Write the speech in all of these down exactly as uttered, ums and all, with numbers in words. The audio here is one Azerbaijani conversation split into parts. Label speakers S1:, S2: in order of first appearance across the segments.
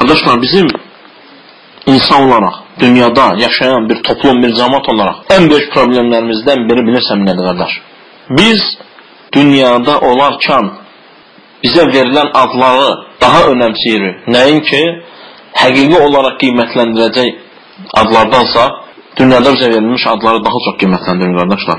S1: Arkadaşlar bizim insan olarak, dünyada yaşayan bir toplum, bir cemaat olarak en büyük problemlerimizden biri bilirsem nedir kardeş? Biz dünyada olarken bize verilen adları daha önemsiyoruz. Nəinki həqiqi olarak qiymətləndirəcək adlardansa, dünyada bize verilmiş adları daha çok qiymətləndirir kardeşler.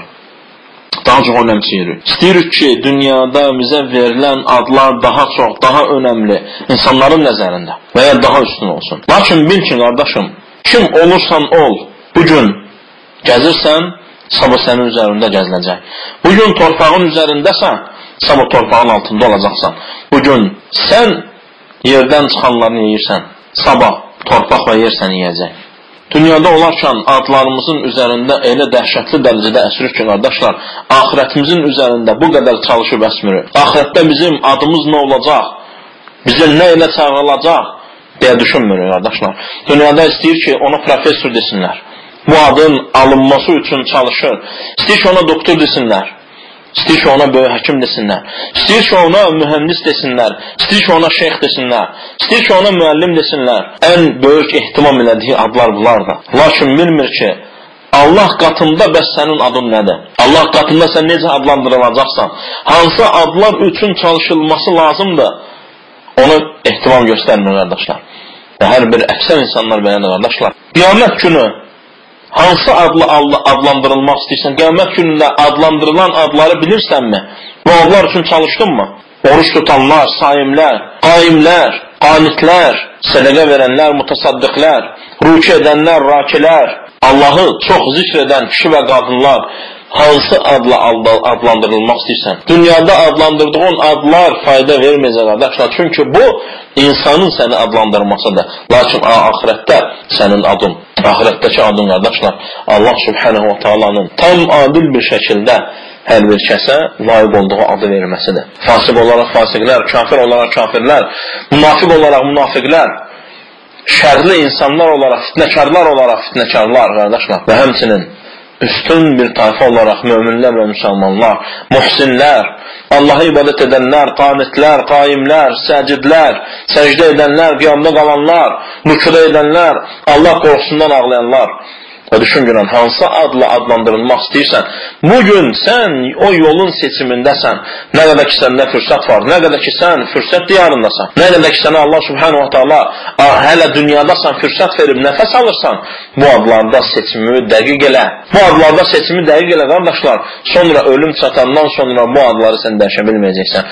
S1: Daha çok önemsiyoruz. İstiyoruz ki dünyada bize verilen adlar daha çok, daha önemli insanların nəzərində veya daha üstün olsun. Lakin bil ki kardeşim, kim olursan ol, bugün gəzirsən, sabah sənin üzərində gəziləcək. Bugün torpağın üzərindəsən, sabah torpağın altında olacaqsan. Bugün sən yerdən çıxanlarını yeyirsən, sabah torpaq və yer səni yiyəcək. Dünyada olarkən adlarımızın üzərində elə dəhşətli dərəcədə əsrik ki, qardaşlar, axirətimizin üzərində bu qədər çalışıb əsmirik. Axirətdə bizim adımız nə olacaq, bizə nə ilə çağırılacaq deyə düşünmürük, qardaşlar. Dünyada istəyir ki, ona professor desinlər. Bu adın alınması üçün çalışır. İstəyir ki, ona doktor desinlər. İstəyir ki, ona böyük həkim desinlər. İstəyir ki, ona mühəndis desinlər. İstəyir ki, ona şeyx desinlər. İstəyir ki, ona müəllim desinlər. Ən böyük ehtimam elədiyi adlar bunlardır. Lakin bilmir ki, Allah qatında bəs sənin adın nədir? Allah qatında sən necə adlandırılacaqsan? Hansı adlar üçün çalışılması lazımdır? Onu ehtimam göstərmir, qardaşlar. Və hər bir əksər insanlar belədir, qardaşlar. Qiyamət günü hansı adla adlandırılmaq istəyirsən? Qiyamət günündə adlandırılan adları bilirsənmi? Bu adlar üçün çalışdınmı? Oruç tutanlar, saimlər, qaimlər, qanitlər, sədəqə verənlər, mutasaddiqlər, rükü edənlər, rakilər, Allahı çox zikr edən kişi və qadınlar hansı adla adlandırılmaq istəyirsən? Dünyada adlandırdığın adlar fayda verməyəcək, qardaşlar. Çünki bu insanın səni adlandırmasıdır. Lakin ahirətdə sənin adın, ahirətdəki adın, qardaşlar, Allah Subhanahu wa Taala'nın tam adil bir şəkildə hər bir kəsə layiq olduğu adı verilməsidir. Fasıq olaraq fasiqlər, kafir olaraq kafirlər, münafiq olaraq münafiqlər, şərli insanlar olaraq fitnəkarlar olaraq fitnəkarlar, qardaşlar. Və həmçinin üstün bir tayfa olaraq möminlər və müsəlmanlar, muhsinlər, Allah'a ibadət edənlər, qanitlər, qaimlər, səcidlər, səcdə edənlər, qiyamda qalanlar, rüküdə edənlər, Allah qorxusundan ağlayanlar. Və düşün günən, hansı adla adlandırılmaq istəyirsən, bugün sən o yolun seçimindəsən, nə qədər ki səndə fürsət var, nə qədər ki sən fürsət diyarındasan, nə qədər ki sənə Allah Subhanahu wa Taala hələ dünyadasan fürsət verib nəfəs alırsan, bu adlarda seçimi dəqiq elə. Bu adlarda seçimi dəqiq elə, qardaşlar, sonra ölüm çatandan sonra bu adları sən dəyişə bilməyəcəksən.